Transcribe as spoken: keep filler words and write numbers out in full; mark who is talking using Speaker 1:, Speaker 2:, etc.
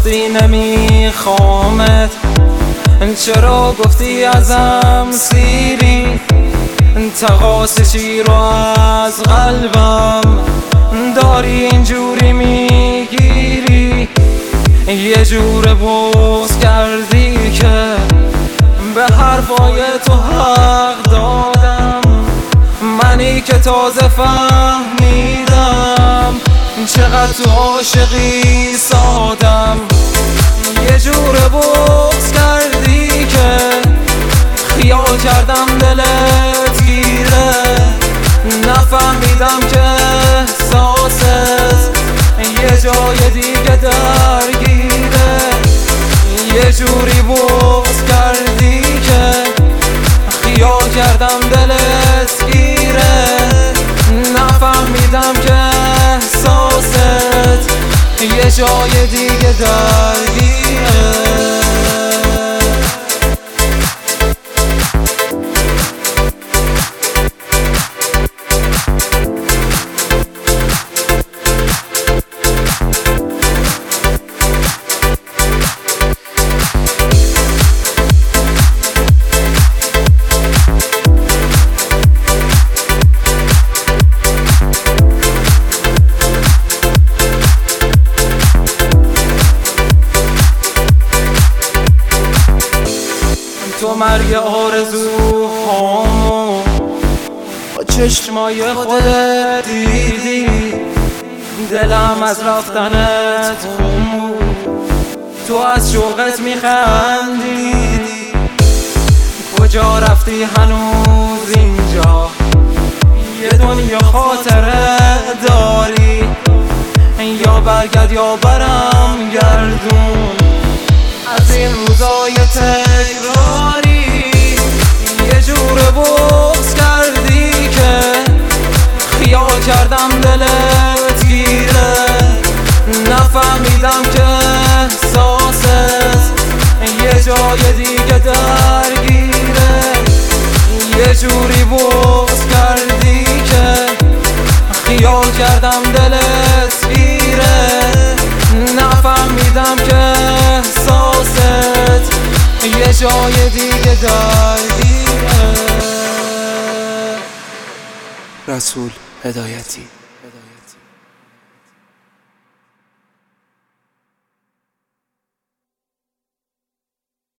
Speaker 1: گفتی نمیخوامت، چرا گفتی ازم سیری؟ تقاصشی رو از قلبم داری اینجوری میگیری، یه جور بغض کردی که به حرفای تو حق دادم. منی که تازه فهمیدم چقدر تو عاشقی سادم. یه جور بغض کردی که خیال کردم دلت گیره، نفهمیدم که احساست یه جای دیگه درگیره. یه جوری بغض کردی که خیال کردم دلت گیره، نفهمیدم که احساست یه جای دیگه درگیره. تو مرگ آرزوهامو با چشمای خودت دیدی، دلم از رفتنت خون بود، تو از شوقت میخندیدی. کجا رفتی هنوز اینجا؟ یه دنیا خاطره داری، یا برگرد یا برم گردون از این روزای تکراری. یه جور بغض کردی که خیال کردم دلت گیره، نفهمیدم که احساست یه جای دیگه درگیره. یه جوری بغض کردی که خیال کردم دلت گیره، نفهمیدم که احساست یه جای دیگه درگیره.
Speaker 2: رسول هدایتی.